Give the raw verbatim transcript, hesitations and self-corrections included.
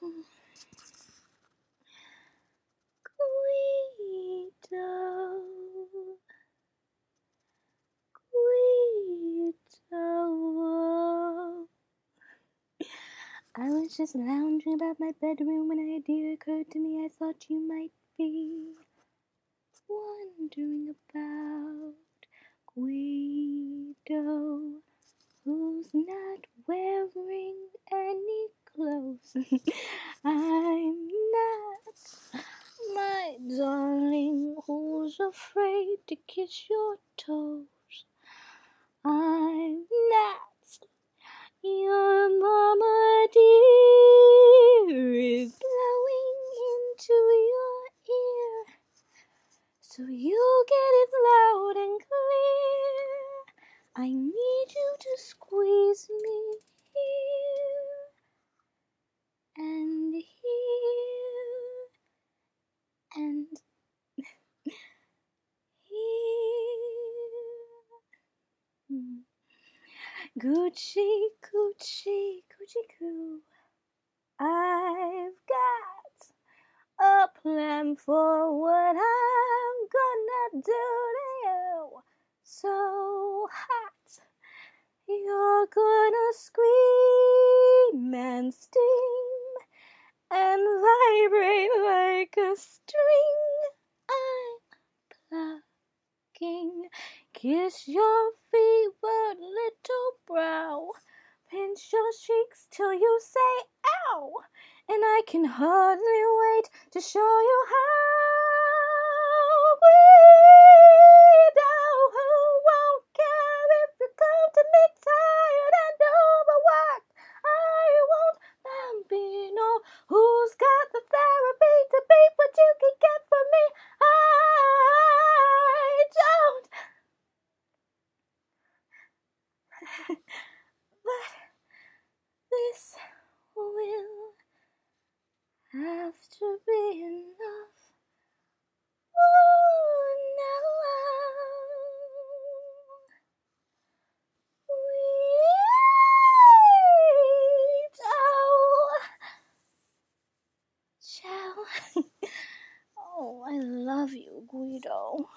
Guido, Guido. I was just lounging about my bedroom when an idea occurred to me I thought you might be wondering about. Guido, who's not wearing any clothes. I'm not, my darling, who's afraid to kiss your toes. I'm not, your mama dear is blowing into your ear, so you get it loud and clear. I need you to squeeze me here and here and here. Gucci, Gucci, Gucci Goo. I've got a plan for what I'm gonna do to you. So hot, you're gonna scream and steam and vibrate like a string. I'm plucking, kiss your fevered little brow, pinch your cheeks till you say ow, and I can hardly wait to show you how. Guido, who won't care if you come to me tired and overworked? I won't Bambino, who's got the therapy to beat what you can get from me. I don't. But this will have to be enough. Oh, no. Guido. Ciao. Oh, I love you, Guido.